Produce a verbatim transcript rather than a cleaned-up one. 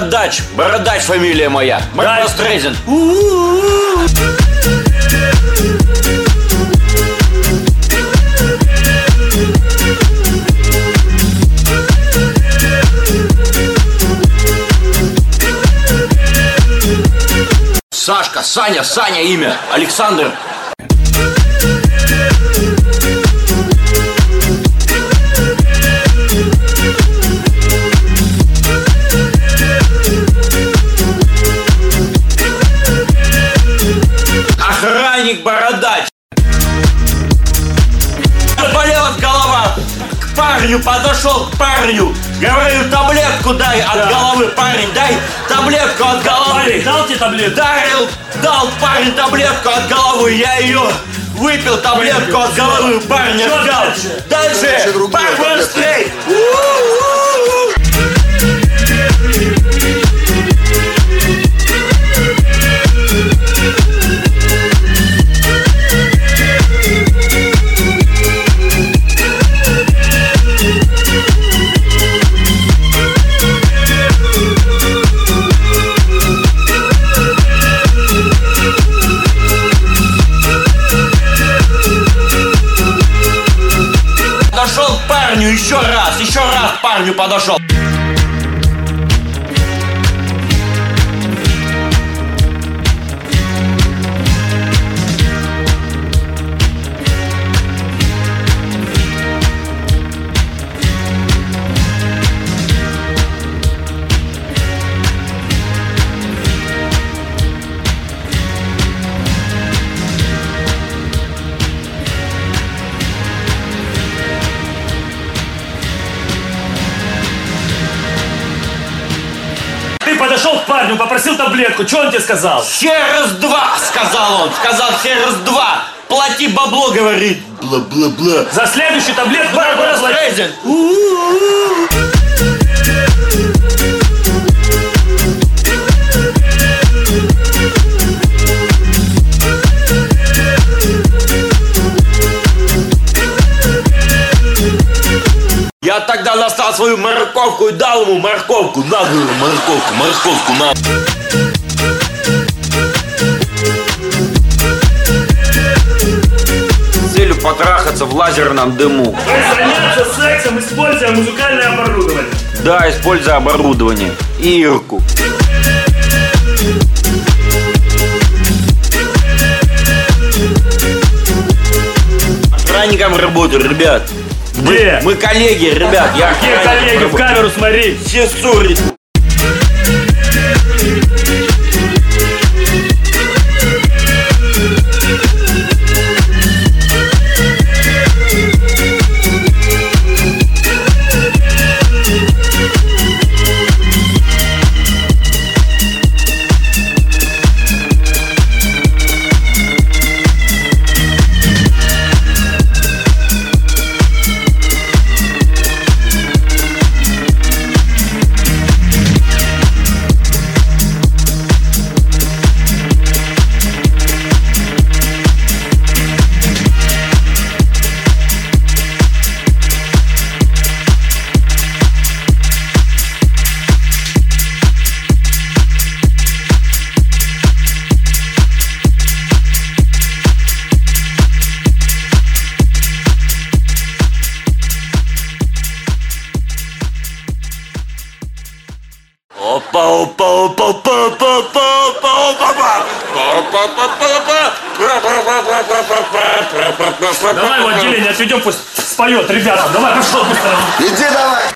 Бородач, Бородач фамилия моя. Марк Стрейзен. Сашка, Саня, Саня имя, Александр. Охранник Бородач. Болела голова. К парню подошел, к парню. Говорю, таблетку дай от головы, парень, дай таблетку от головы. Парень, дал тебе таблетку? Дарил, дал парень таблетку от головы, я ее выпил, таблетку от головы, парня взял. Дальше, Барбара Стрейт. Подошел к парню еще раз, еще раз к парню подошел. Ты подошел к парню, попросил таблетку, что он тебе сказал? Через два, сказал он, сказал через два. Плати бабло, говорит. Бла-бла-бла. За следующую таблетку Барбара Стрейзен. Я тогда достал свою морковку и дал ему морковку. На, говорю, морковку, морковку, на. С целью потрахаться в лазерном дыму. Заняться сексом, используя музыкальное оборудование. Да, используя оборудование. И Ирку. Охранником работаю, ребят. Где? Мы, мы коллеги, ребят. Я Где коллеги? В камеру смотри. Все ссорят. Опа, опа, опа, опа, опа, опа, опа, опа. Давай его отделение отведем, пусть споет, ребята. Давай, пошел быстро. Иди давай.